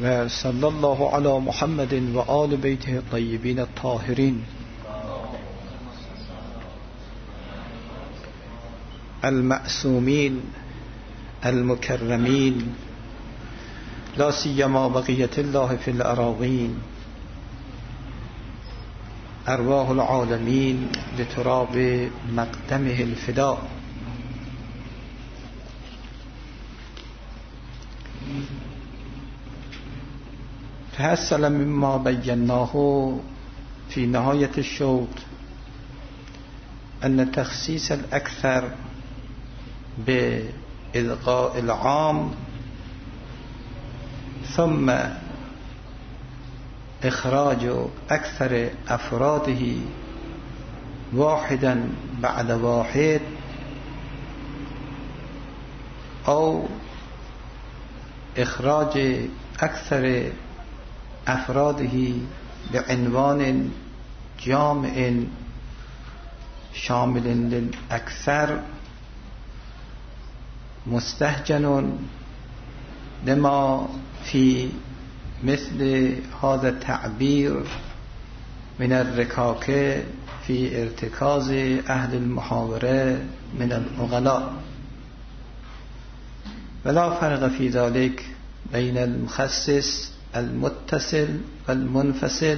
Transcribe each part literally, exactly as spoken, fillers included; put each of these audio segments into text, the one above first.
و صلی الله علی محمد و آل بیته الطیبین الطاهرین المعصومین المکرمین لا سیما بقیت الله فی الاراضین ارواح العالمین لتراب مقدمه الفداء. تحصل مما بیناه في نهاية الشوط أن تخصيص الأكثر بإلغاء العام ثم إخراج أكثر أفراده واحدا بعد واحد أو إخراج أكثر أفراده بعنوان جامع شامل للأكثر مستهجن لما في مثل هذا التعبير من الركاكة في ارتكاز أهل المحاورة من العقلاء، ولا فرق في ذلك بين المخصص المتصل والمنفصل،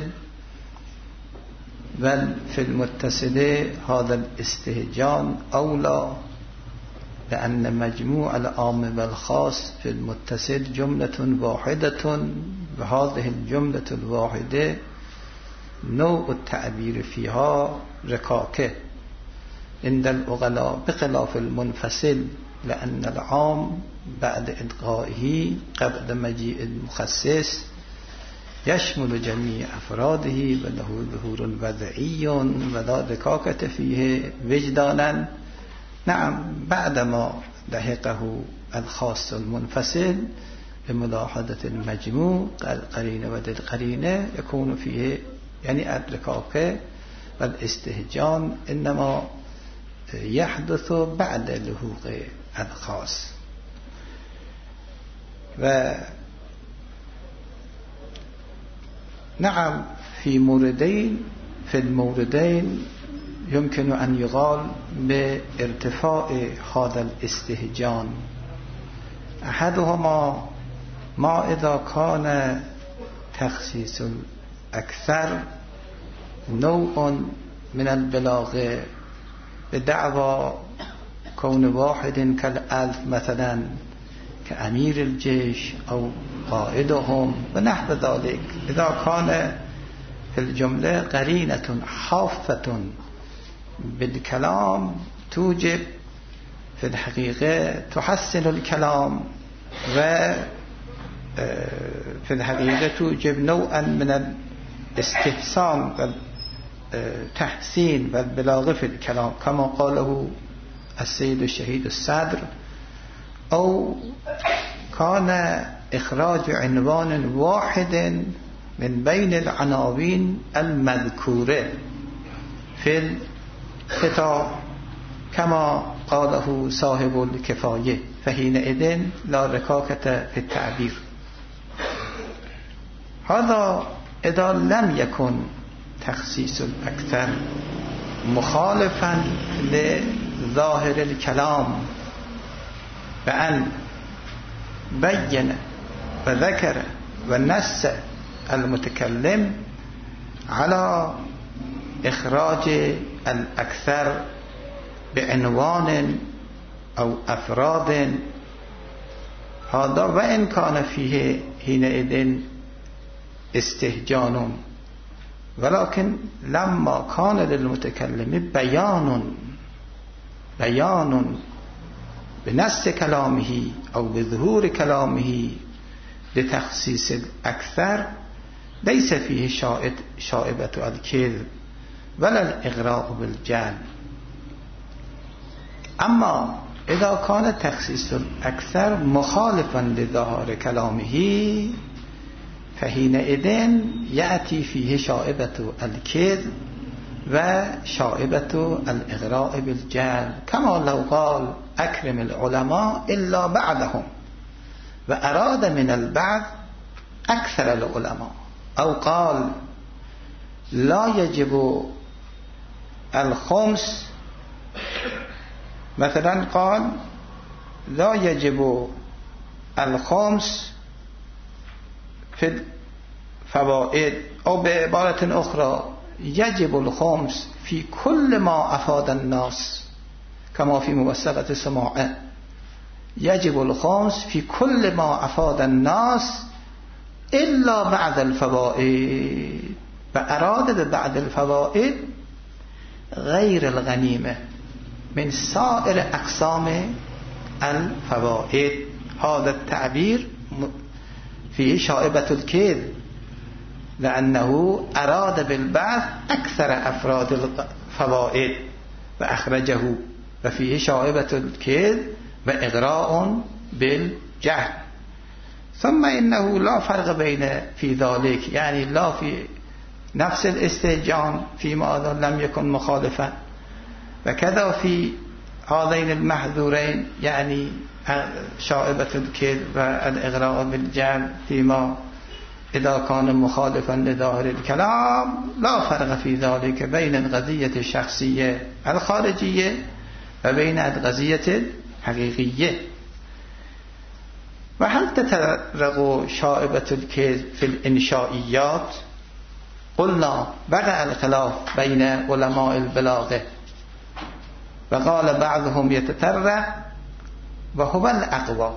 بل في المتصل هذا الاستهجان أولى، لأن مجموع العام والخاص في المتصل جملة واحدة، وهذه الجملة الواحدة نوع التعبير فيها ركاكة عند العقلاء بخلاف المنفصل، لأن العام بعد إلغائه قبل مجيء المخصص يشمل جميع أفراده وله ظهور وضعي ولا ركاكة فيه وجدانا. نعم، بعدما لحقه الخاص المنفصل بملاحظة المجموع القرينة والقرينة يكون فيه يعني الركاكة والاستهجان إنما يحدث بعد لحوق الخاص. و نعم في موردين في الموردين يمكن أن يقال بارتفاع هذا الاستهجان. أحدهما ما إذا كان تخصيص الأكثر نوع من البلاغة بدعوى كون واحد كالألف مثلا كأمير الجيش أو قائدهم ونحو ذلك، إذا كان في الجملة قرينة حافة بالكلام توجب في الحقيقة تحسن الكلام، و في الحقيقة توجب نوعا من الاستحسان والتحسين والبلاغة في الكلام كما قاله السيد الشهيد الصدر. أو كان إخراج عنوان واحد من بين العناوين المذكورة في الخطاب كما قاله صاحب الكفاية، فحينئذ لا ركاكة في التعبير. هذا إذا لم يكن تخصيص الأكثر مخالفا لظاهر الكلام بأن بين وذكر ونص المتكلم على إخراج الأكثر بعنوان أو أفراد، هذا وإن كان فيه حينئذ استهجان، ولكن لما كان للمتكلم بيان بيان بنص كلامه أو بظهور كلامه لتخصيص الأكثر ليس فيه شائبة الكذب ولا الإغراء بالجهل. أما إذا كان تخصيص الأكثر مخالفا لظاهر كلامه فحينئذ يأتي فيه شائبة الكذب وشائبة الإغراء بالجهل، كما لو قال أكرم العلماء إلا بعدهم، وأراد من البعض أكثر العلماء، أو قال لا يجب الخمس، مثلا قال لا يجب الخمس في الفوائد، أو بعبارة أخرى يجب الخمس في كل ما أفاد الناس، كما في موثقة السماعة يجب الخمس في كل ما أفاد الناس إلا بعد الفوائد، فأراد بعد الفوائد غير الغنيمة من سائر أقسام الفوائد. هذا التعبير فيه شائبة الكذب، لأنه أراد بالبعث أكثر أفراد الفوائد فأخرجه، ففيه شائبة الكذب وإغراء بالجهل. ثم إنه لا فرق بين في ذلك، يعني لا في نفس الاستهجان فيما لم يكن مخالفا، وكذا في هذين المحذورين، يعني شائبة الكذب والإغراء بالجهل فيما إذا كان مخالفا لظاهر الكلام، لا فرق في ذلك بين القضية الشخصية الخارجية وبين القضية الحقيقية. وهل تتفرق شائبة الكذب في الإنشائيات؟ قلنا وقع الخلاف بين علماء البلاغة، وقال بعضهم يتفرق وهو الأقوى،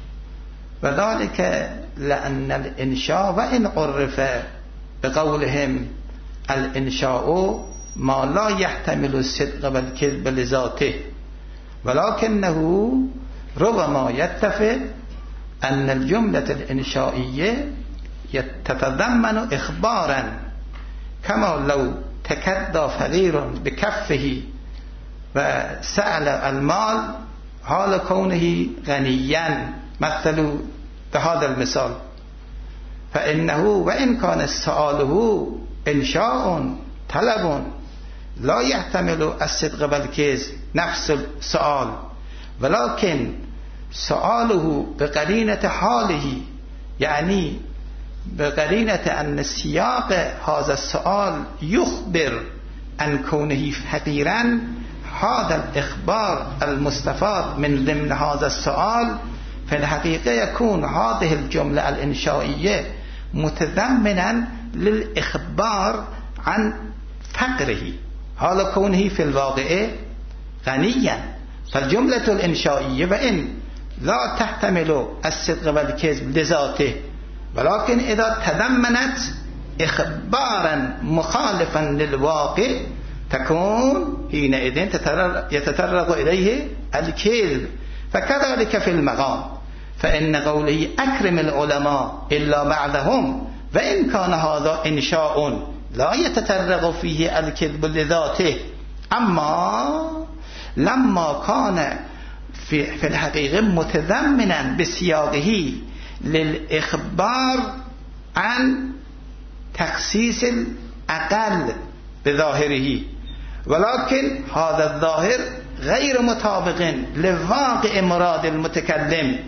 وذلك لأن الإنشاء وإن عرف بقولهم الإنشاء ما لا يحتمل الصدق والكذب لذاته، ولكنه ربما يتفق أن الجملة الإنشائية تتضمن إخبارا، كما لو تكدى فقير بكفه وسأل المال حال كونه غنيا، مثل بهذا المثال، فإنه وإن كان سؤاله إنشاء طلب لا يحتمل الصدق والكذب نفس السؤال، ولكن سؤاله بقرينة حاله، يعني بقرينة أن سياق هذا السؤال يخبر عن كونه فقيرا، هذا الإخبار المستفاد من ضمن هذا السؤال في الحقيقة يكون هذه الجملة الإنشائية متضمنا للإخبار عن فقره حال كونه في الواقع غنيا. فالجملة الإنشائية وإن لا تحتمل الصدق والكذب لذاته، ولكن إذا تضمنت إخبارا مخالفا للواقع تكون حينئذ يتطرق إليه الكذب. فكذلك في المقام، فإن قوله أكرم العلماء إلا بعدهم، وإن كان هذا إنشاء لا يتطرق فيه الكذب لذاته، أما لما كان في, في الحقيقة متضمنا بسياقه للإخبار عن تخصيص الأقل بظاهره، ولكن هذا الظاهر غير مطابق لواقع مراد المتكلم،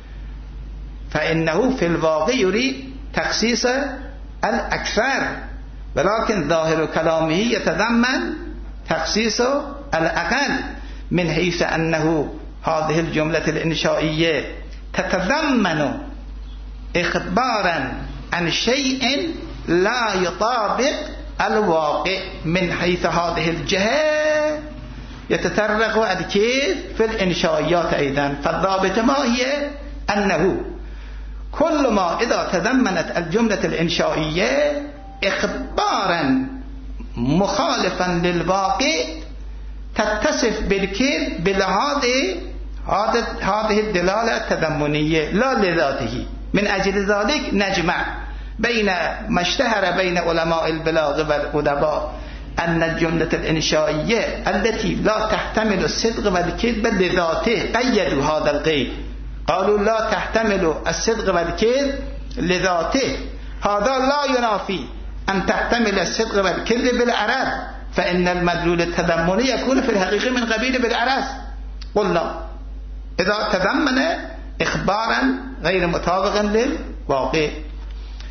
فإنه في الواقع يريد تخصيص الأكثر، ولكن ظاهر كلامه يتضمن تخصيص الأقل، من حيث أنه هذه الجملة الإنشائية تتضمن إخبارا عن شيء لا يطابق الواقع. من حيث هذه الجهة يتطرق الكذب في الإنشائيات أيضا. فالضابط ما هي؟ أنه كل ما إذا تضمنت الجملة الإنشائية إخبارا مخالفا للواقع تتصف بالكذب بهذه هذه الدلالة التضمنية لا لذاته. من أجل ذلك نجمع بين ما اشتهر بين علماء البلاغة والأدباء أن الجملة الإنشائية التي لا تحتمل الصدق والكذب لذاته، قيدوا هذا القيد، قالوا لا تحتمل الصدق والكذب لذاته، هذا لا ينافي أن تحتمل الصدق والكذب بالعرض، فإن المدلول التضمني يكون في الحقيقة من قبيل بالعرض. قلنا إذا تضمن إخبارا غير مطابقا للواقع.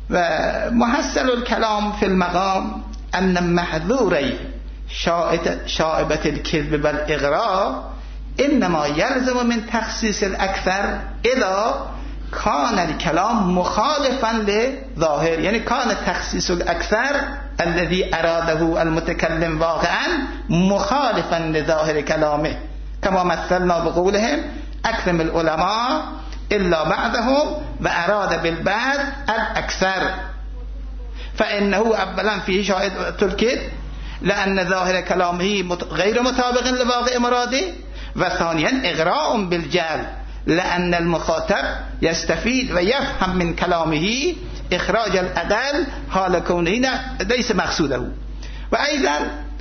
و محصل الكلام في المقام ان محذوري شائبة الكذب والإغراء انما يلزم من تخصيص الاكثر اذا كان الكلام مخالفا لظاهر، یعنی كان تخصيص الاكثر الذي اراده المتكلم واقعا مخالفا لظاهر كلامه، كما مثلنا بقولهم اكرم العلماء الا بعدهم واراد بالبعض الاكثر، فانه اولا فيه شائبة الكذب لان ظاهر كلامه غير مطابق لواقع مراده، وثانيا اغراء بالجهل لأن المخاطب يستفيد ويفهم من كلامه إخراج الأقل حال كونه ليس مقصوده. وأيضا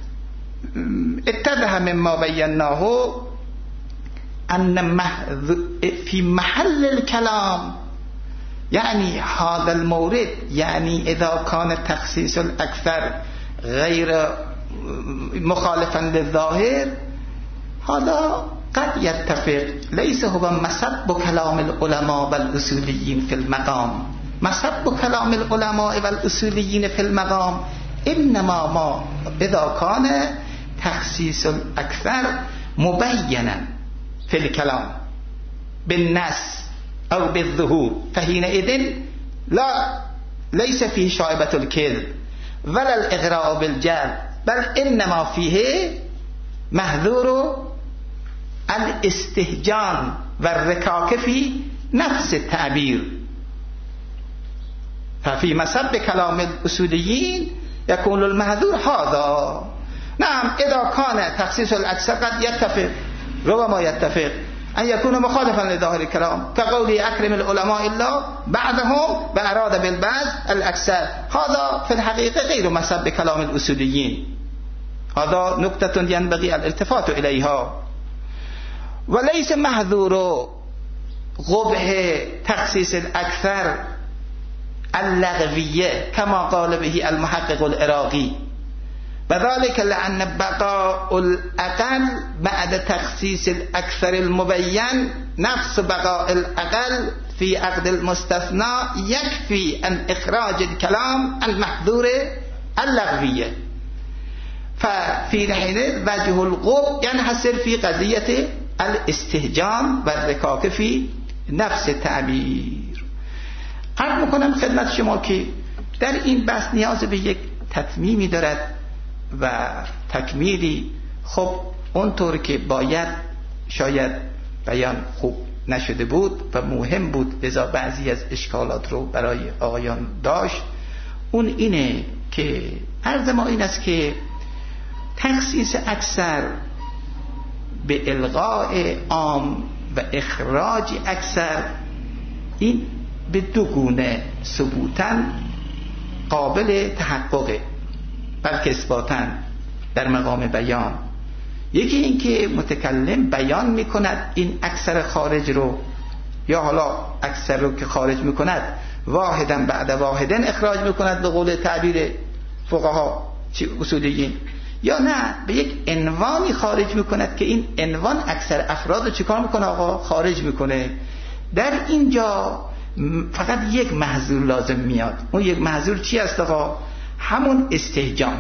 اتضح مما بيناه أن في محل الكلام يعني هذا المورد، يعني إذا كان تخصيص الأكثر غير مخالفا للظاهر هذا قد يتفق، ليس هو مسب كلام العلماء والأصوليين في المقام. مسب كلام العلماء والأصوليين في المقام إنما ما إذا كان تخصيص الأكثر مبينا في الكلام بالنص أو بالظهور، فحينئذ لا ليس فيه شائبة الكذب ولا الإغراء بالجهل، بل إنما فيه محذور الاستهجان والركاك في نفس التعبير. ففي مسب كلام الأصوليين يكون المحذور هذا. نعم إذا كان تخصيص الأكثر قد يتفق، ربما يتفق أن يكون مخالفا لظاهر الكلام كقول أكرم العلماء إلا بعدهم وأراد بالبعض الأكثر، هذا في الحقيقة غير مسب كلام الأصوليين، هذا نقطة ينبغي الالتفات إليها. وليس محذور قبح تخصيص الأكثر اللغوية كما قال به المحقق العراقي، وذلك لأن بقاء الأقل بعد تخصيص الأكثر المبين نفس بقاء الأقل في عقد المستثنى يكفي عن إخراج الكلام المحذور اللغوية. ففي حين وجه القبح ينحصر في قضية الاستهجان و الرکاک فی نفس تعبیر. عرض میکنم خدمت شما که در این بحث نیاز به یک تتمیمی دارد و تکمیلی. خب اونطور که باید شاید بیان خوب نشده بود و مهم بود، لذا بعضی از اشکالات رو برای آقایان داشت. اون اینه که عرض ما این است که تخصیص اکثر به الغاء عام و اخراج اکثر این به دو گونه ثبوتاً قابل تحققه، بلکه اثباتاً در مقام بیان. یکی این که متکلم بیان میکند این اکثر خارج رو، یا حالا اکثر رو که خارج میکند واحداً بعد واحداً اخراج میکند به قول تعبیر فقها اصولیین، یا نه به یک عنوانی خارج میکند که این عنوان اکثر افراد رو چیکار میکنه آقا؟ خارج میکنه. در اینجا فقط یک محذور لازم میاد. اون یک محذور چی است آقا؟ همون استهجان،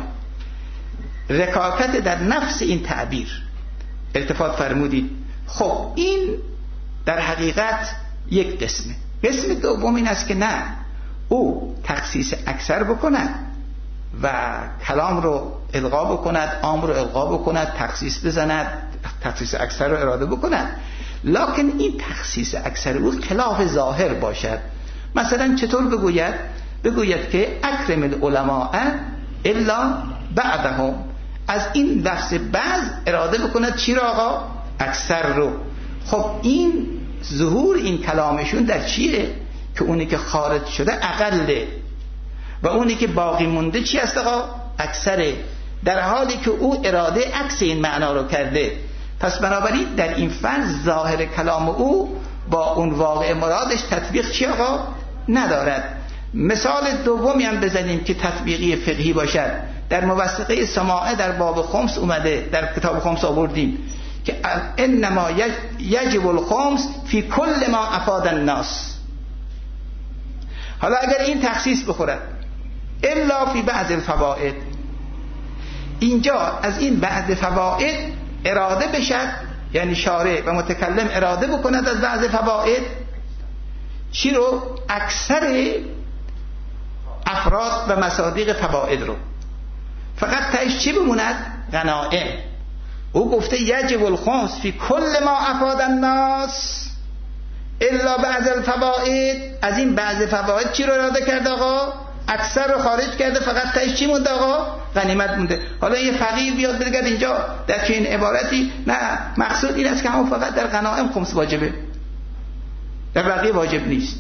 رکاکت در نفس این تعبیر. التفات فرمودید. خب این در حقیقت یک قسمه. قسم دوم این است که نه، او تخصیص اکثر بکند و کلام رو الغا بکند، عام رو الغا بکند، تخصیص بزند، تخصیص اکثر رو اراده بکند، لکن این تخصیص اکثر او خلاف ظاهر باشد. مثلا چطور بگوید؟ بگوید که اکرم العلماء الا بعدهم، از این لفظ بعض اراده بکند چی را آقا؟ اکثر رو. خب این ظهور این کلامشون در چیه؟ که اونی که خارج شده اقله و اونی که باقی مونده چی است آقا؟ اکثره، در حالی که او اراده عکس این معنا رو کرده. پس بنابراین در این فرض ظاهر کلام او با اون واقع مرادش تطبیق چی آقا؟ ندارد. مثال دومی هم بزنیم که تطبیقی فقهی باشد. در موثقه سماعه در باب خمس اومده، در کتاب خمس آوردیم که انما یجب الخمس فی کل ما افاد الناس. حالا اگر این تخصیص بخورد الا فی بعض الفوائد، اینجا از این بعض فوائد اراده بشد، یعنی شارع و متکلم اراده بکند از بعض فوائد چی رو؟ اکثر افراد و مصادیق فوائد رو، فقط تاش چی بموند؟ غنائم. او گفته یجب الخمس فی کل ما افاد الناس الا بعض الفوائد، از این بعض فوائد چی رو اراده کرد آقا؟ اکثر رو خارج کرده، فقط تاش چی مونده آقا؟ غنیمت مونده. حالا یه فقیر بیاد بگه اینجا در چنین عبارتی نه مقصود این است که همون فقط در غنائم خمس واجبه، در بقیه واجب نیست.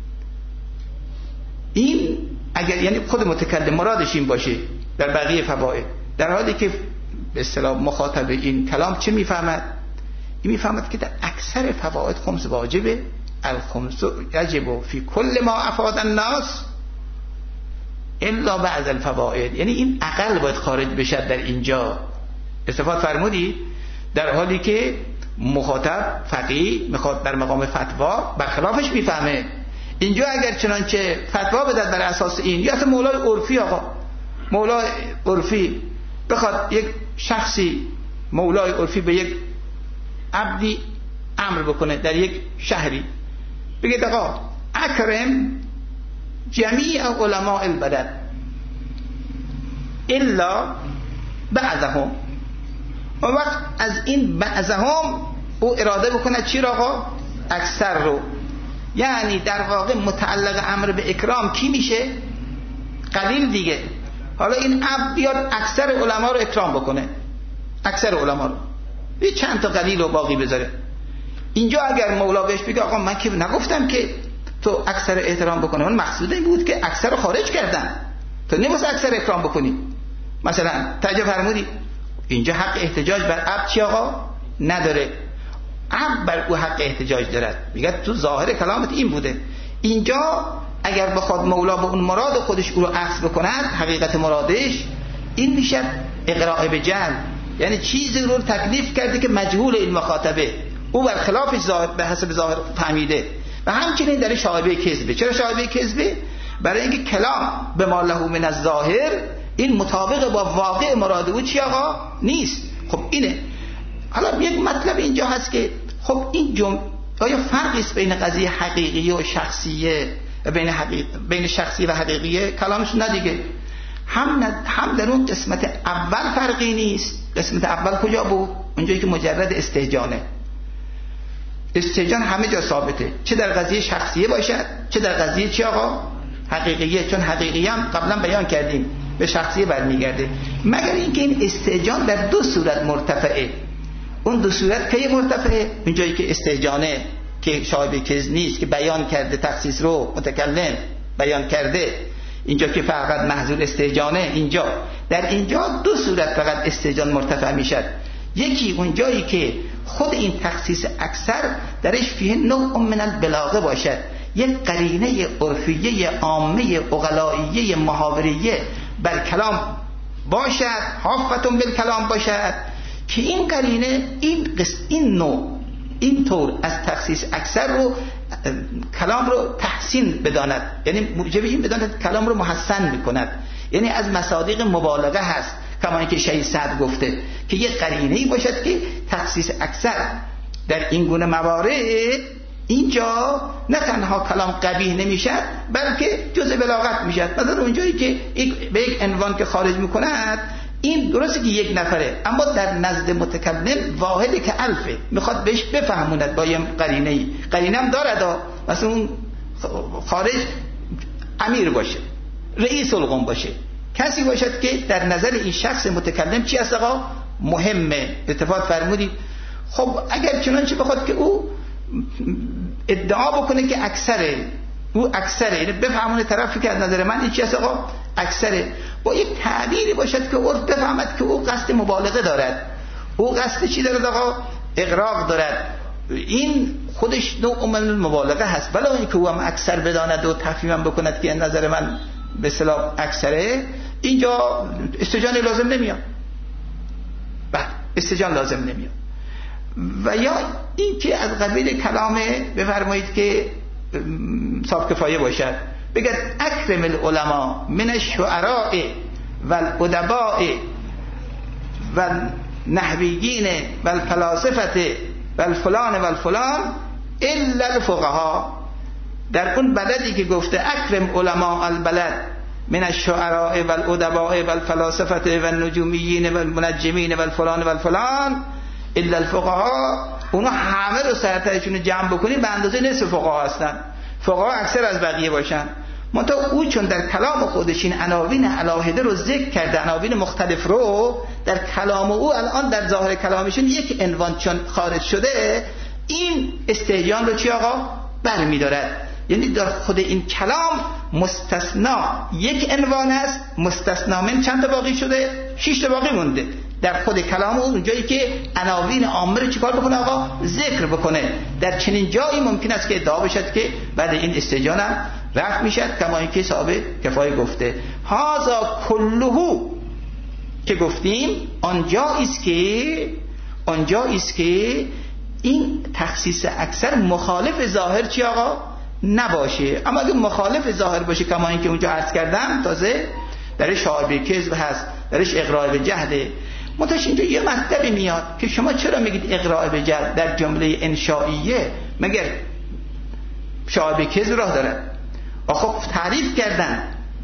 این اگر یعنی خود متکلم مرادش این باشه در بقیه فوائد، در حالی که به اصطلاح مخاطب این کلام چه میفهمد؟ این میفهمد که در اکثر فوائد خمس واجبه. الخمس یجب فی کل ما افاد الناس الا بعض الفوائد، یعنی این اقل باید خارج بشد در اینجا. استفاده فرمودی؟ در حالی که مخاطب فقیه میخواد در مقام فتوا برخلافش میفهمه. اینجا اگر چنانچه فتوا بدد بر اساس این، یا اصلا مولای عرفی آقا مولای عرفی بخواد یک شخصی مولای عرفی به یک عبدی امر بکنه در یک شهری، بگید آقا اکرم جمیع علماء البلد الا بعضهم، و وقت از این بعضهم او اراده بکنه چی را آقا؟ اکثر رو. یعنی در واقع متعلق امر به اکرام کی میشه؟ قلیل دیگه. حالا این عبد بیاد اکثر علما رو اکرام بکنه، اکثر علما رو، یه چند تا قلیل رو باقی بذاره. اینجا اگر مولا بهش بگه آقا من که نگفتم که تو اکثر احترام بکنه، من مقصود این بود که اکثر رو خارج کردم، تو نمی‌خوای اکثر اکرام بکنی. مثلا توجه فرمودی؟ اینجا حق احتجاج بر عبد چی آقا؟ نداره. عبد بر او حق احتجاج دارد. میگه تو ظاهر کلامت این بوده. اینجا اگر بخواد مولا به اون مراد خودش او رو عکس بکند، حقیقت مرادش این میشه اقراء به جهل، یعنی چیزی رو تکلیف کرده که مجهول این مخاطبه، او بر خلافش ظاهر به حسب ظاهر فهمیده. و همچنین در شایبه کذبه. چرا شایبه کذبه؟ برای اینکه کلام به ما له من الظاهر این مطابق با واقع مراد او چی آقا؟ نیست. خب اینه. حالا یک مطلب اینجا هست که خب این جمله آیا فرقی است بین قضیه حقیقیه و شخصیه، بین حقیق... بین شخصی و حقیقیه؟ کلامش نه دیگه. هم ند... هم در اون قسمت اول فرقی نیست. قسمت اول کجا بود؟ اونجایی که مجرد استهجانه. استهجان همه جا ثابته، چه در قضیه شخصیه باشد چه در قضیه چی آقا؟ حقیقیه. چون حقیقیه هم قبلا بیان کردیم به شخصیه برمیگرده، مگر اینکه این استهجان در دو صورت مرتفعه. اون دو صورت کی مرتفعه؟ اونجایی که استهجانه که شایبه کذب نیست، که بیان کرده تخصیص رو متکلم بیان کرده، اینجا که فقط محضور استهجانه. اینجا در اینجا دو صورت فقط استهجان مرتفع میشد. یکی اونجایی که خود این تخصیص اکثر درش فیه نوع من البلاغه باشد، یک قرینه عرفیه عامه عقلائیه محاوریه بر کلام باشد، حافتون بالکلام باشد، که این قرینه این قسم این نوع این طور از تخصیص اکثر رو کلام رو تحسین بداند، یعنی موجب این بداند کلام رو محسن میکند، یعنی از مصادیق مبالغه هست. کما اینکه شیخ سعد گفته که یک قرینه‌ای باشد که تخصیص اکثر در این گونه موارد اینجا نه تنها کلام قبیح نمیشد بلکه جزء بلاغت میشد. مثلا اونجایی که به یک عنوان که خارج میکند، این درسته که یک نفره، اما در نزد متکلم واحده که الفه، میخواد بهش بفهموند با یه قرینه‌ای. قرینه هم دارد، مثلا اون خارج امیر باشه، رئیس القوم باشه، کسی باشد که در نظر این شخص متکلم چی است آقا؟ مهمه. اتفاق فرمودید. خب اگر چنانچه بخواد که او ادعا بکنه که اکثره، او اکثره، یعنی بفهمونه طرفی که از نظر من این چی است آقا؟ اکثره، با یک تعبیری باشد که عرف بفهمد که او قصد مبالغه دارد، او قصد چی دارد آقا؟ اغراق دارد. این خودش نوع من المبالغه هست، بلا اینکه او هم اکثر بداند و تفهیم بکند که نظر من به اصطلاح اکثره. اینجا استجان لازم نمیاد، بعد استجان لازم نمیاد. و یا این که از قبیل کلام بفرمایید که صاحب کفایه باشد، بگه اکرم العلماء من الشعراء و الادباء و نحویین و الفلاسفه و الفلان و الفلان الا الفقها. در اون بلدی که گفته اکرم علماء البلد من الشعراء و الادباء و الفلاسفه و النجومیین و المنجمین و الفلان و الفلان الا الفقها، اونا همه رو سرتاشون جمع بکنید به اندازه نصف فقها هستن. فقها اکثر از بقیه باشن، منتها او چون در کلام خودش این عناوین علاهده رو ذکر کرده، عناوین مختلف رو در کلام او الان در ظاهر کلامشون یک عنوان چون خارج شده، این استهجان رو چی آقا برمی‌دارد. یعنی در خود این کلام مستثنا یک عنوان است، مستثنا من چند تا باقی شده؟ شش تا باقی مونده در خود کلام او، اونجایی که عناوین عامه رو چیکار بکنه آقا؟ ذکر بکنه. در چنین جایی ممکن است که ادعا بشد که بعد این استهجان هم رفع میشد، کما اینکه صاحب کفایه گفته هازا کلهو که گفتیم آنجا است که آنجا است که این تخصیص اکثر مخالف ظاهر چی آقا نباشه. اما اگه مخالف ظاهر باشه کما اینکه اونجا عرض کردم، تازه درش شعار کذب هست، درش اقراء به جهل. منتها اینجا یه مطلبی میاد که شما چرا میگید اقراء به جهل در جمله انشائیه؟ مگر شعار به کذب راه داره؟ آخه تعریف کردن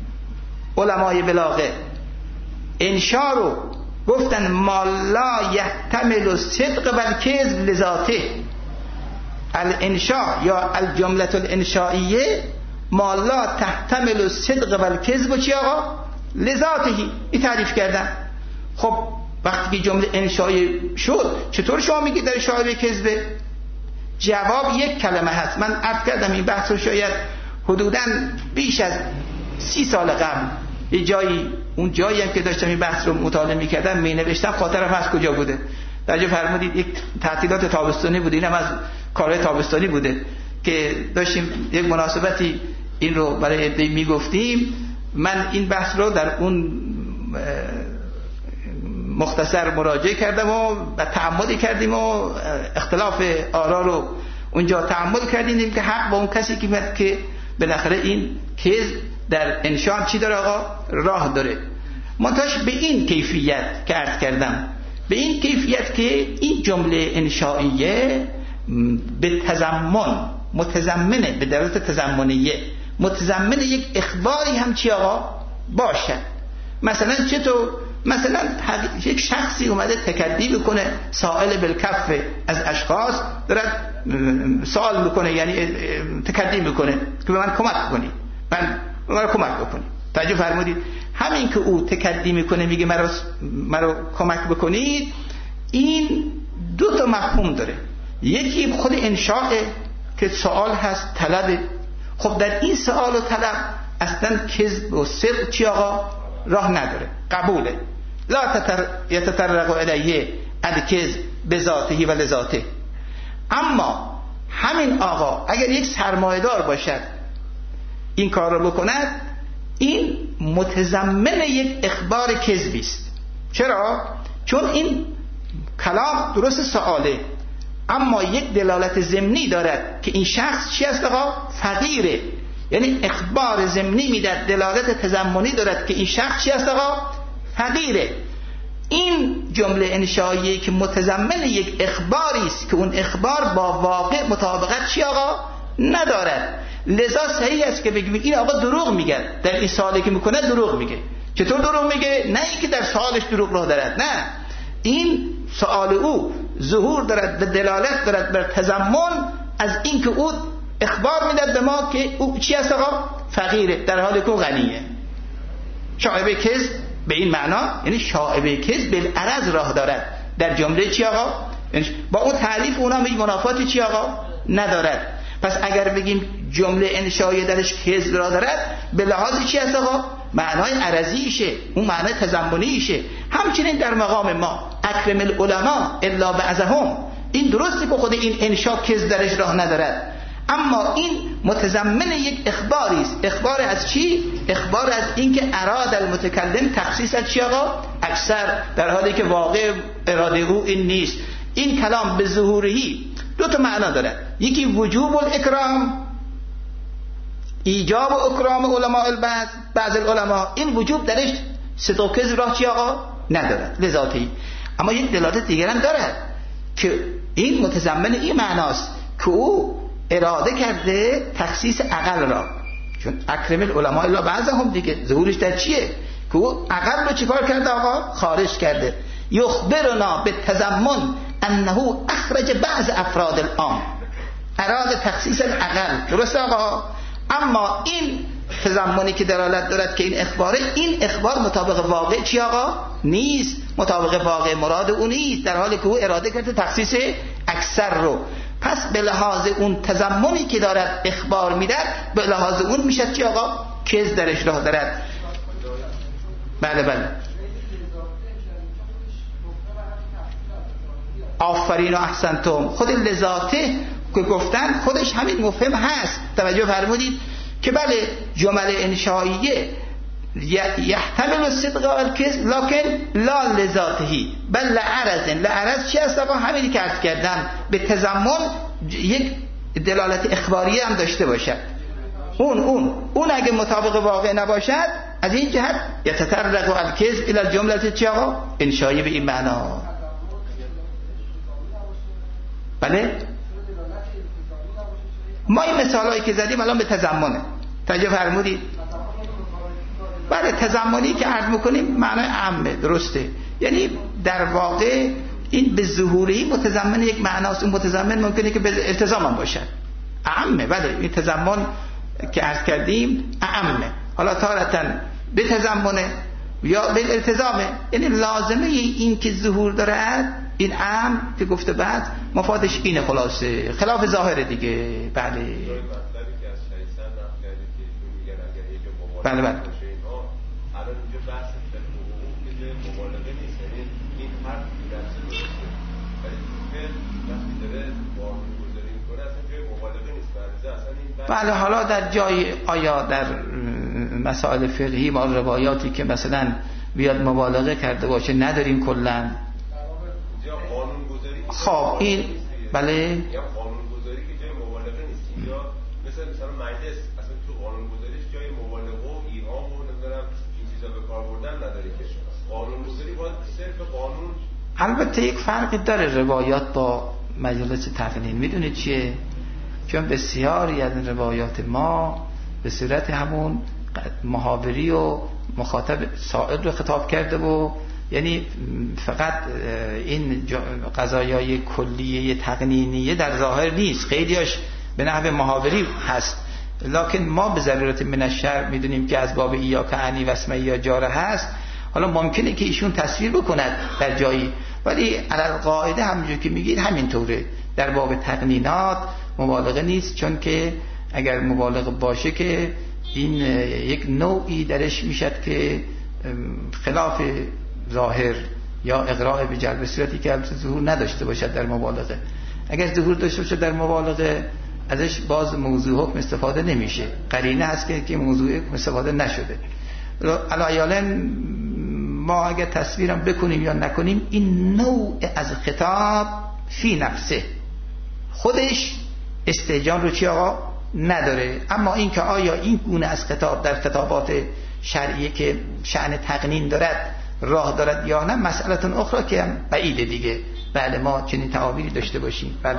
علمای بلاغه انشا رو، گفتن ما لا یحتمل الصدق و الکذب لذاته. الانشاء یا الجمله الانشائیه ما لا تحتمل الصدق و الکذب چی آقا؟ لذاته. این تعریف کردن. خب وقتی که جمله انشایی شد چطور شما میگید در شعار کذبه؟ جواب یک کلمه هست. من عرض کردم این بحث رو شاید حدوداً بیش از سی سال قبل یه جایی، اون جایی هم که داشتم این بحث رو مطالعه میکردم می نوشتم، خاطرم هست کجا بوده. در جا فرمودید یک تعطیلات تابستانی بود، اینم از کارهای تابستانی بوده که داشتیم یک مناسبتی این رو برای عده میگفتیم. من این بحث رو در اون مختصر مراجعه کردم و تأملی کردیم و اختلاف آرا رو اونجا تأمل کردیم که حق با اون کسی که میاد که بالاخره این کذب در انشان چی داره آقا؟ راه داره. منتهاش به این کیفیت که عرض کردم، به این کیفیت که این جمله انشائیه به تضمن متضمنه، به دلالت تضمنیه متضمن یک اخباری هم چی آقا باشد. مثلا چطور؟ مثلا یک شخصی اومده تکدی بکنه، سائل بالکف از اشخاص دارد سوال میکنه، یعنی تکدی میکنه که به من کمک کنی، من مرا کمک بکنی. توجه فرمودید؟ همین که او تکدی میکنه میگه مرا مرا کمک بکنید، این دو تا مفهوم داره. یکی خود انشاء که سوال هست، طلب. خب در این سوال و طلب اصلا کذب و صدق چی آقا راه نداره، قبوله. لا یتطرق الیه الکذب بذاته و لذاته. اما همین آقا اگر یک سرمایه‌دار باشد این کار رو بکند، این متضمن یک اخبار کذبی است. چرا؟ چون این کلام درست سؤاله، اما یک دلالت ضمنی دارد که این شخص چی است آقا؟ فقیره. یعنی اخبار ضمنی میدهد، دلالت تضمنی دارد که این شخص چی است آقا؟ فقیره. این جمله انشایی که متضمن یک اخباری است که اون اخبار با واقع مطابقت چی آقا ندارد، لذا صحیح است که بگیم این آقا دروغ میگه، در این سوالی که میکنه دروغ میگه. چطور دروغ میگه؟ نه اینکه در سوالش دروغ راه دارد، نه، این سوال او ظهور دارد و دلالت دارد بر تضمن از این که او اخبار میداد به ما که او چی است آقا؟ فقیره، در حالی که او غنیه. شایبه کذب به این معنا یعنی شایبه کذب بالعرض راه دارد در جمله چی آقا؟ با اون تعریف اونا می منافاتی چی آقا ندارد. پس اگر بگیم جمله انشایی درش کذب راه دارد، به لحاظ چی است آقا؟ معنای عرضیشه، اون معنای تضمنیشه. همچنین در مقام ما اکرم العلماء الا بعضهم، این درسته که خود این انشا کذب درش راه ندارد، اما این متضمن یک اخباری است. اخبار از چی؟ اخبار از اینکه اراد المتکلم تخصیص از چی آقا؟ اکثر، در حالی که واقع اراده او این نیست. این کلام به ظهورهی دو تا معنا داره، یکی وجوب الاکرام ایجاب و اکرام علماء البعض بعض العلماء، این وجوب درش صدق و کذب راه چی آقا ندارد لذاتی. اما یک دلالت دیگر هم دارد که این متضمن این معناست که او اراده کرده تخصیص عقل را، چون اکرم العلماء الا بعضهم دیگه ظهورش در چیه که او عقل رو چیکار کرده آقا خارج کرده. یخبرنا به تضمن انه اخرج بعض افراد العام، اراده تخصیص العقل، درست آقا؟ اما این تضمنی که دلالت دارد که این اخباره، این اخبار مطابق واقع چی آقا نیست، مطابق واقع مراد او نیست، در حالی که او اراده کرده تخصیص اکثر رو. پس به لحاظ اون تضمنی که دارد اخبار میدهد، به لحاظ اون میشد چی آقا کذب درش راه دارد. بله بله آفرین و احسنتم. خود لذاته که گفتن خودش همین مفهم هست. توجه فرمودید که بله جمله انشائیه یحتمل الصدق والکذب لکن لا لذاتهی بل لعرض. لعرض چی هست آقا؟ همینی که عرض کردم، به تضمن یک دلالت اخباری هم داشته باشد. اون اون اون اگه مطابق واقع نباشد، از این جهت یتطرق الکذب الی الجمله چی آقا انشائیه به این معنا. بله ما این مثالایی که زدیم الان به تضمنه. توجه فرمودید؟ بله تضمنی که عرض میکنیم معنای عامه، درسته، یعنی در واقع این به ظهوری متضمن یک معناست. اون متضمن ممکنه که به التزام هم باشد، عامه. بله این تضمن که عرض کردیم عامه، حالا تارتا به تضمنه یا به التزامه، یعنی لازمه این که ظهور دارد این عام که گفته بعد مفادش اینه، خلاصه خلاف ظاهره دیگه. بله بله بله بله حالا در جای آیا در مسائل فقهی ما روایاتی که مثلا بیاد مبالغه کرده باشه نداریم کلا. خب این بله یا قانون گذاری که جای مبالغه نیست، یا مثلا مثلا مجلس اصلا تو قانون گذاریش جای مبالغه و ایهام و نمیدونم این چیزا به کار بردن نداره که قانون گذاری باید صرف قانون. البته یک فرقی داره روایات با مجلس تقنین، میدونید چیه؟ چون بسیاری از روایات ما به صورت همون محاوری و مخاطب سائل رو خطاب کرده و یعنی فقط این قضایای کلیه تقنینیه در ظاهر نیست، خیلیاش به نحو محاوری هست، لکن ما به ضرورت من الشرع میدونیم که از باب ایاک عنی و اسمعی یا جاره هست. حالا ممکنه که ایشون تصویر بکند در جایی، ولی علی القاعده همونجور که میگید همینطوره، در باب تقنینات مبالغه نیست، چون که اگر مبالغه باشه که این یک نوعی درش میشد که خلاف ظاهر یا اغراء به جلب صورتی که البته ظهور نداشته باشد در مبالغه. اگر ظهور داشته باشد در مبالغه ازش باز موضوع حکم استفاده نمیشه، قرینه هست که که موضوع حکم استفاده نشده. علایالن ما اگر تصویرم بکنیم یا نکنیم، این نوع از خطاب فی نفسه خودش استهجان رو چی آقا نداره. اما این که آیا این گونه از خطاب در خطابات شرعیه که شأن تقنین دارد راه دارد یا نه، مسئلتون اخرى که هم بعیده دیگه. بله ما چنین تعابیری داشته باشیم. بله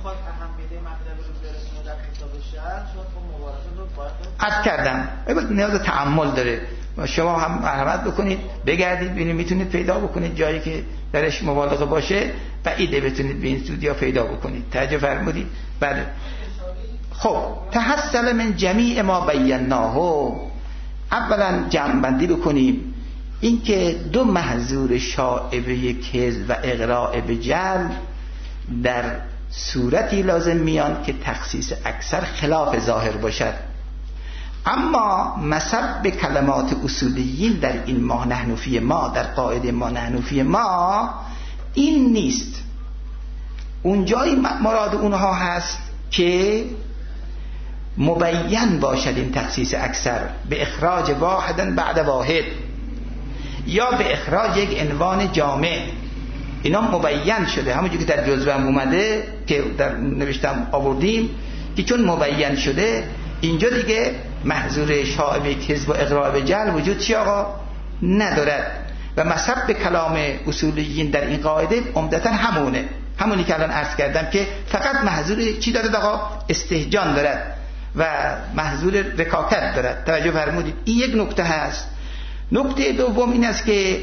عرض کردم نیاز تعمل داره، شما هم مرحمت بکنید بگردید ببینید میتونید پیدا بکنید جایی که درش مبالغه باشه، بعیده بتونید به این استودیو پیدا بکنید. توجه فرمودید؟ بله خب تحصل من جمیع ما بیناه. اولا جمع بندی بکنیم این که دو محظور شائبه کذب و اغراء به جلب در صورتی لازم میان که تخصیص اکثر خلاف ظاهر باشد. اما مصب به کلمات اصولیین در این ما نحنفی ما، در قاعده ما نحنفی ما این نیست. اونجایی مراد اونها هست که مبین باشد این تخصیص اکثر به اخراج واحدا بعد واحد یا به اخراج یک عنوان جامع. اینا مبین شده، همونجوری که در جزوه هم اومده که در نوشتم آوردیم که چون مبین شده اینجا دیگه محظور شائبه کذب و اقرار به جهل وجود چی آقا ندارد و مصب به کلام اصولیین در این قاعده عمدتا همونه، همونی که الان عرض کردم که فقط محظور چی دارد آقا استهجان دارد و محظور رکاکت دارد. توجه فرمودید این یک نکته هست. نکته دوم این است که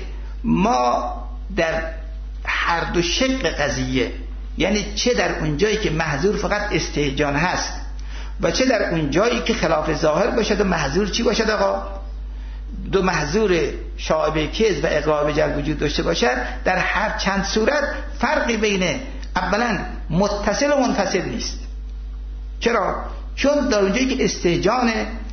ما در هر دو شق قضیه، یعنی چه در اون جایی که محظور فقط استهجان هست و چه در اون جایی که خلاف ظاهر باشد و محظور چی باشد آقا دو محظور شائبه کذب و اقرار به جهل وجود داشته باشد، در هر چند صورت فرقی بین اولا متصل و منفصل نیست. چرا؟ چون در اونجایی که استهجان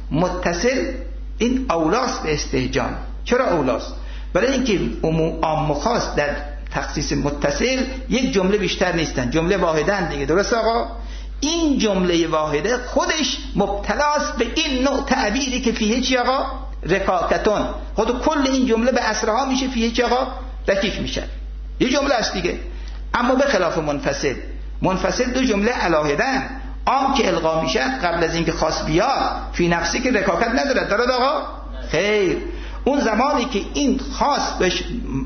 متصل این اولاست به استهجان. چرا اولاست؟ برای اینکه عام و خاص در تخصیص متصل یک جمله بیشتر نیستن، جمله واحدن دیگه، درست آقا؟ این جمله واحده خودش مبتلاست به این نوع تعبیری که فیه چی آقا رکاکتون، خود کل این جمله به اسرها میشه فیه چی آقا رکیک میشه، یه جمله است دیگه. اما به خلاف منفصل، منفصل دو جمله علاهدن، عام که القا میشه قبل از اینکه خاص بیاد فی نفسی که رکاکت نداره، دارد آقا؟ خیر. اون زمانی که این خاص بهش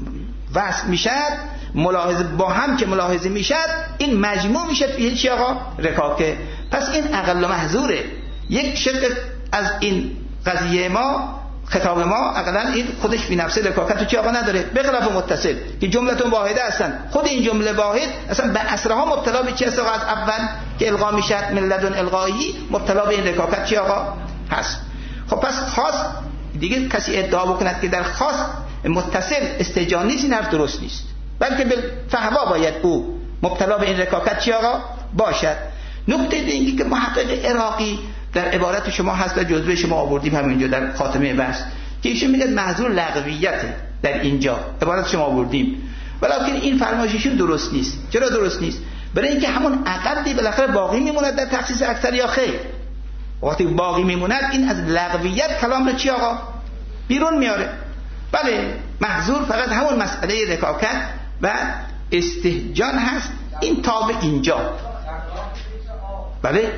وصل میشد ملاحظه با هم که ملاحظه میشد این مجموع میشد فیه چی آقا رکاکه. پس این اقل محظوره. یک شق از این قضیه ما خطاب ما اقلا این خودش فی نفسه رکاکت رو چی آقا نداره، به خلاف متصل که جملتون واحده هستن. خود این جمله واحد اصلا به اسرها مبتلا به چی هست آقا؟ از اول که القا میشد من لدن القایی مبتلا به این رکاکت چی آقا هست. خب پس خاص دیگه کسی ادعا بکند که در خاص متصل استهجان نیست، این حرف درست نیست، بلکه به فهوا باید او مبتلا به این رکاکت چی آقا باشد. نکته دیگه که محقق عراقی در عبارت شما هست و جزوه شما آوردیم همینجا در خاتمه بحث که ایشون میگه محظور لغویته، در اینجا عبارت شما آوردیم، ولیکن این فرمایششون درست نیست. چرا درست نیست؟ برای اینکه همون اقلی بالاخره باقی میموند در تخصیص اکثر یا خیر. وقتی باقی میموند این از لغویت کلام رو چی آقا بیرون میاره. بله محظور فقط همون مسئله رکاکت و استهجان هست، این تا به اینجا. بله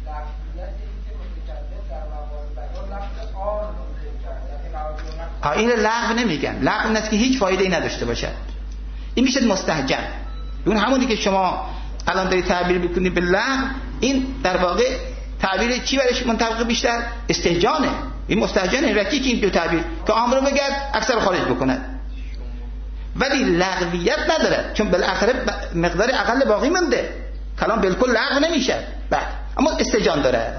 این لغو نمیگن، لغو این است که هیچ فایده ای نداشته باشد، این میشه مستهجن. اون همونی که شما الان داری تعبیر بکنی به لغو، این در واقع تعبیر چی برش منطبق بیشتر؟ استهجانه. این مستهجنه، رکیک این دو تعبیر که عام رو بگرد اکثر خارج بکند، ولی لغویت نداره چون بالاخره مقدار اقل باقی مونده، کلام بالکل لغو نمیشه. بعد اما استهجان داره.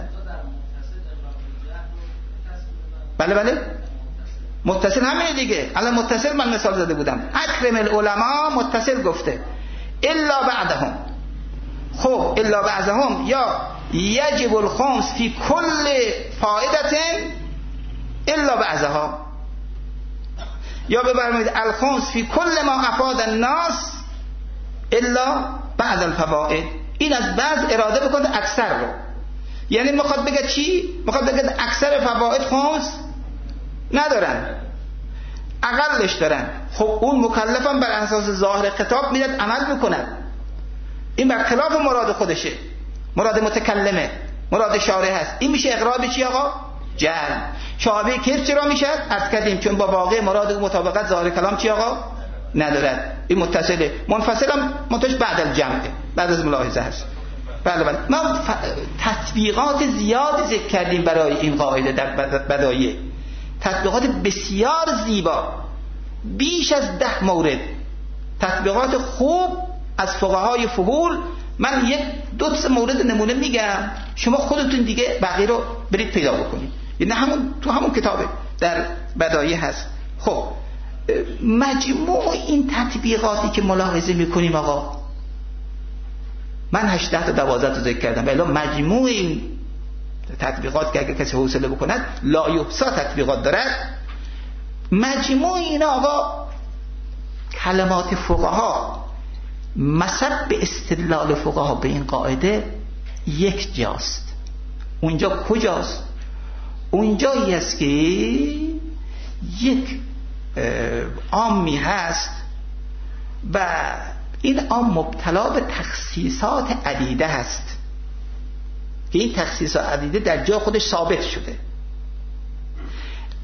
بله بله متصل همینه دیگه. الان متصل من مثال زده بودم، اکرم العلماء متصل گفته الا بعدهم. خب الا بعدهم یا یجب الخمس فی کل فائدة الا بعدها، یا ببرمید الخمس فی کل ما افاد الناس الا بعد الفوائد. این از بعض اراده بکنه اکثر رو، یعنی میخواد بگه چی؟ میخواد بگه اکثر فوائد خمس ندارن، اقلش دارن. خب اون مکلفم بر اساس ظاهر خطاب میاد عمل میکنن، این بر خلاف مراد خودشه، مراد متکلمه، مراد شارع هست. این میشه اقرار به چی آقا؟ جهل. شابه کذب چرا میشه؟ عرض کردیم چون با واقع مراد و مطابقت ظاهر کلام چی آقا ندارد. این متصله. منفصل هم منتش بعد الجمع، بعد از ملاحظه هست. بله بله ما تطبیقات زیاد ذکر کردیم برای این قاعده در بدایع، تطبیقات بسیار زیبا، بیش از ده مورد، تطبیقات خوب از فقهای فضول. من یک دو سه مورد نمونه میگم، شما خودتون دیگه بقیه رو برید پیدا بکنید، یعنی همون تو همون کتابه در بدایع هست. خب مجموع این تطبیقاتی که ملاحظه میکنیم آقا، من هجده تا دوازده تا ذکر کردم، ولی مجموع این تطبیقات که اگر کسی حوصله بکند لا یحصی تطبیقات دارد، مجموع اینا آقا کلمات فقها مصب به استدلال فقها به این قاعده یک جاست. اونجا کجاست؟ اونجایی است که یک عامی هست و این عام مبتلا به تخصیصات عدیده هست که این تخصیصات عدیده در جا خودش ثابت شده.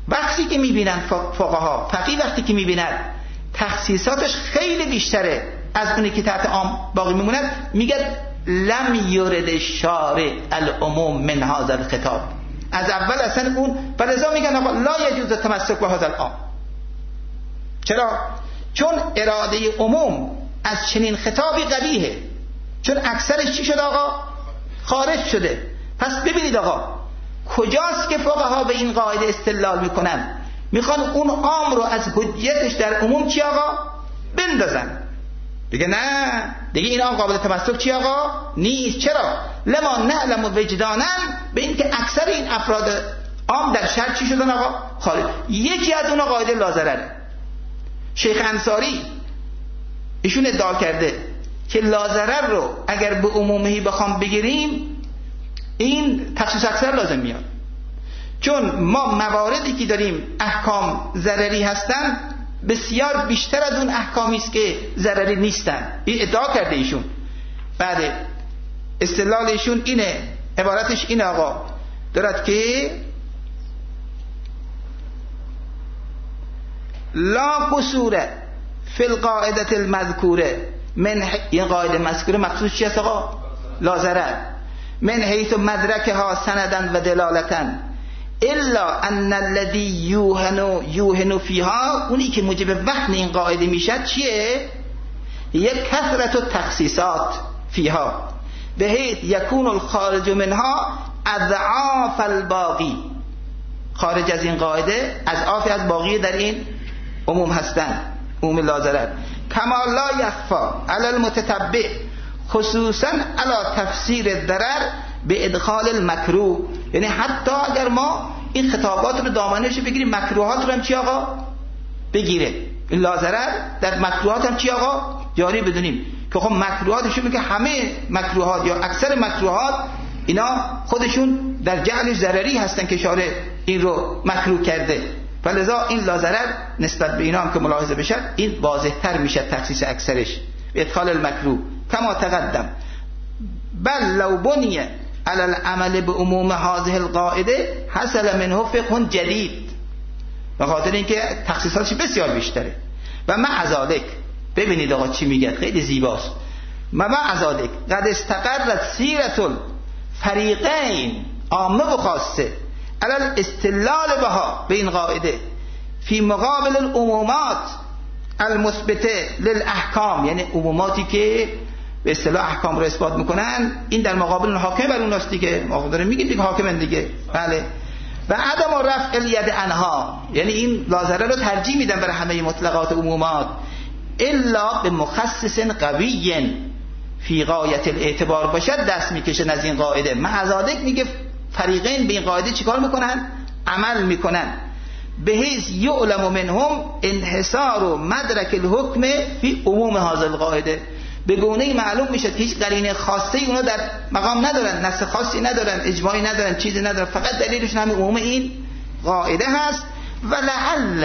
وقتی که میبینن فقها، فقیه وقتی که میبیند تخصیصاتش خیلی بیشتره از اونی که تحت عام باقی میموند، میگه لم یورد الشارع العموم من هذا الخطاب. از اول اصلا اون فلذا میگن آقا لا یجوز التمسک به هذا العام. چرا؟ چون اراده عموم از چنین خطابی قبیحه، چون اکثرش چی شد آقا؟ خارج شده. پس ببینید آقا کجاست که فقها به این قاعده استدلال میکنن؟ میخوان اون عام رو از حجیتش در عموم چی آقا؟ بندازن. دیگه نه، دیگه این عام قابل تمسک چی آقا؟ نیست. چرا؟ لما نعلم وجدانن، به این که اکثر این افراد عام در شرع چی شدن آقا؟ خارج. یکی از اون قاعده لازرره. شیخ انصاری ایشون ادعا کرده که لازرر رو اگر به عمومی بخوام بگیریم این تخصیص اکثر لازم میاد، چون ما مواردی که داریم احکام ضرری هستن بسیار بیشتر از اون احکامی است که ضرری نیستن. این ادعا کرده ایشون. بعد استدلال ایشون اینه، عبارتش اینه آقا، دارد که لا قصور فی القاعده المذکوره من ح... این قاعده مذکوره مقصود چی است آقا؟ لا ضرر. من حیث مدرکها سندن و دلالتن الا ان الذي یوهن یوهن فیها، اونی که موجب وهن این قاعده میشد چیه؟ یک کثرت التخصیصات فیها بحيث یکون الخارج منها اضعاف الباقی. خارج از این قاعده اضعاف از باقی در این عموم هستن، عموم لا ضرر. کما لا یخفا علی المتتبع خصوصا علی تفسیر الضرر به ادخال المکروه. یعنی حتی اگر ما این خطابات رو دامنش بگیریم، مکروهات رو هم چی آقا بگیره، این لا ضرر در مکروهات هم چی آقا جاری بدونیم که خب مکروهاتشون میگه همه مکروهات یا اکثر مکروهات اینا خودشون در جعلش ضرری هستن که شارع این رو مکروه کرده. فلذا این لا ضرر نسبت به اینا هم که ملاحظه بشه این واضح تر میشه تخصیص اکثرش به ادخال المکروه. کما تقدم بل لو بنی على العمل بعموم هذه القاعده حصل منه فقه جدید، به خاطر اینکه تخصیصاتش بسیار بیشتره. و مع ذلك ببینید آقا چی میگه، خیلی زیباست. مع ذلك قد استقرت سیرة الفریقین عامه و خاصه على الاستدلال بها به این قاعده فی مقابل العمومات المثبته للاحکام، یعنی عموماتی که به اصطلاح احکام رو اثبات میکنن، این در مقابل حاکم بر اوناست دیگه. ما داریم میگیم دیگه حاکمن دیگه. بله. و عدم رفع الید عنها، یعنی این لازره رو ترجیح میدن برای همه مطلقات عمومات الا به مخصص قوی فی غایت الاعتبار باشد دست میکشن از این قاعده. معذالک میگه فریقین به این قاعده چیکار میکنن؟ عمل میکنن. به حیث یعلم منهم انحصار و مدرک الحکم فی عموم هذا القاعده، به گونه‌ای معلوم میشه که هیچ قرینه خاصی اونا در مقام ندارن، نص خاصی ندارن، اجماعی ندارن، چیزی ندارن، فقط دلیلشون همین عموم این قاعده هست. و لعل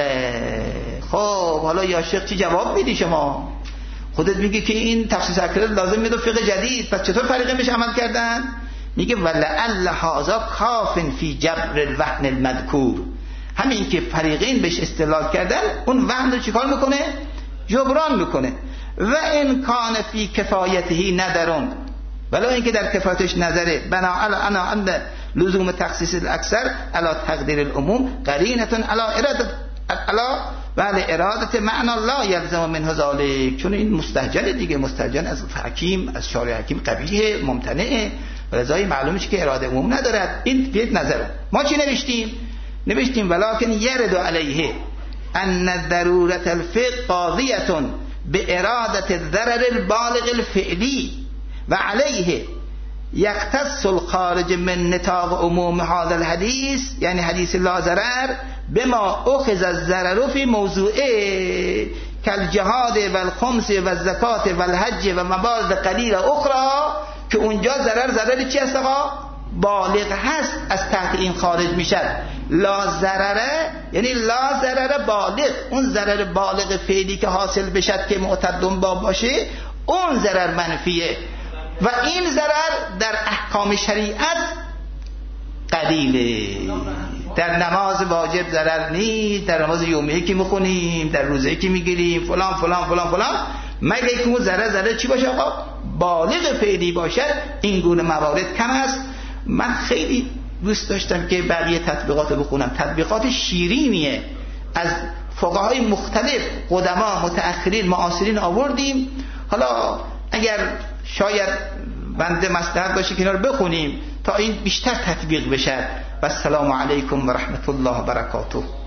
خب حالا یا شیخ چی جواب میدی شما؟ خودت میگی که این تخصیص اکثر لازم میاد فقه جدید، پس چطور فریقین بهش عمل کردن؟ میگه ولعل هذا کاف فی جبر الوهن المذکور، همین که فریقین بهش استدلال کردن اون وهن رو چیکار میکنه؟ جبران میکنه. و ان کان فی کفایته نظرون، ولی اینکه در کفایتش نظره، بنا علی انا عند لزوم تخصیص الاکثر علی تقدیر العموم قرینه علی اراده علی ولی اراده معنا لا یلزم منه ذلک، چون این مستهجن دیگه، مستهجن از حکیم، از شارع حکیم قبیحه، ممتنعه، ولذا معلومه که اراده عموم ندارد. این بیت نظره. ما چی نوشتیم؟ نوشتیم ولکن یرد علیه ان ضرورت الفقه قاضیه به ارادت الضرر البالغ الفعلی و علیه یختص الخارج من نطاق عموم هذا الحدیث، یعنی حدیث لا ضرر بما اخذ الضرر فی موضوعه کالجهاد و الخمس و الزکات و الحج و موارد قلیل اخرى، که اونجا ضرر ضرر چی هست آقا؟ بالغ هست، از تحت این خارج میشد. لا ضرره یعنی لا ضرر بالغ، اون ضرر بالغ فعلی که حاصل بشد که معتدم با باشه اون ضرر منفیه، و این ضرر در احکام شریعت قلیله. در نماز واجب ضرر نیست، در نماز یومیه که میخونیم، در روزه که میگیریم فلان فلان فلان فلان، مگه که اون ذره ذره چی باشه آقا؟ بالغ فعلی باشد. این گونه موارد کم است. من خیلی دوست داشتم که بقیه تطبیقات بخونم، تطبیقات شیرینیه از فقهای مختلف، قدما، متأخرین، معاصرین آوردیم. حالا اگر شاید بنده مصلحت باشه که اینا رو بخونیم تا این بیشتر تطبیق بشه. و السلام علیکم و رحمت الله و برکاته.